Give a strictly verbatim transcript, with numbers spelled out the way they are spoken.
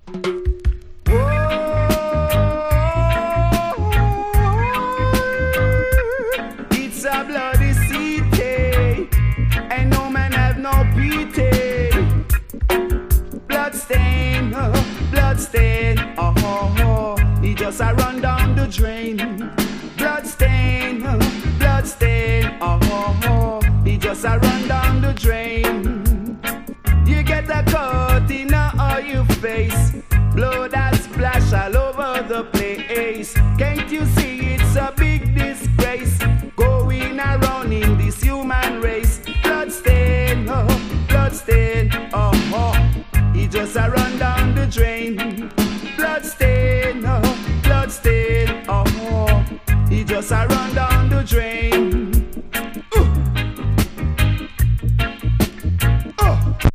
It's a bloody city, and no man have no pity. Blood stain, oh, blood stain, oh, oh, oh. He just a run down the drain. Blood stain, oh, blood stain, oh, oh, oh. He just a run down the drain. You get a cut in all your face, blood that splash all over the place. Can't you see it's a big disgrace going around in this human race? Blood stain, oh, blood stain, oh, oh. He just a run down the drain.